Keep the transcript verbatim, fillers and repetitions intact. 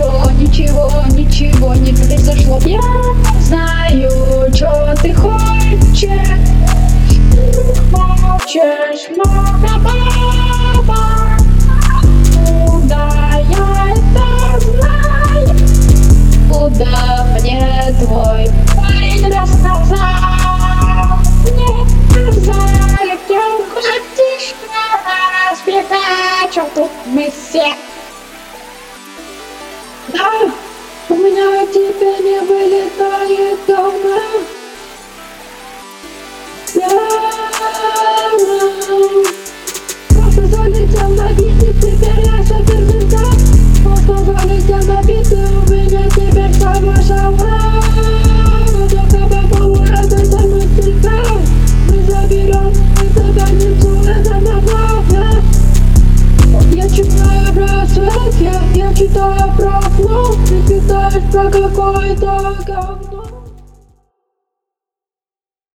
ничего, ничего, ничего не произошло. Я знаю, что ты хочешь. Хочешь много, папа. Куда я это знаю? Куда мне твой парень рассказал? Мне сказали, где хочешь разбегать, что тут мы все. Да, у меня тебя не вылетает дома. Просто залетел на бит, теперь я суперзвезда. Просто залетел на бит, у меня теперь самая шаура. Только по поводу это мастера. Мы заберем эту больницу, это нормально. Я читаю про свет, я, я читаю про флоу. Ты читаешь про какое-то говно.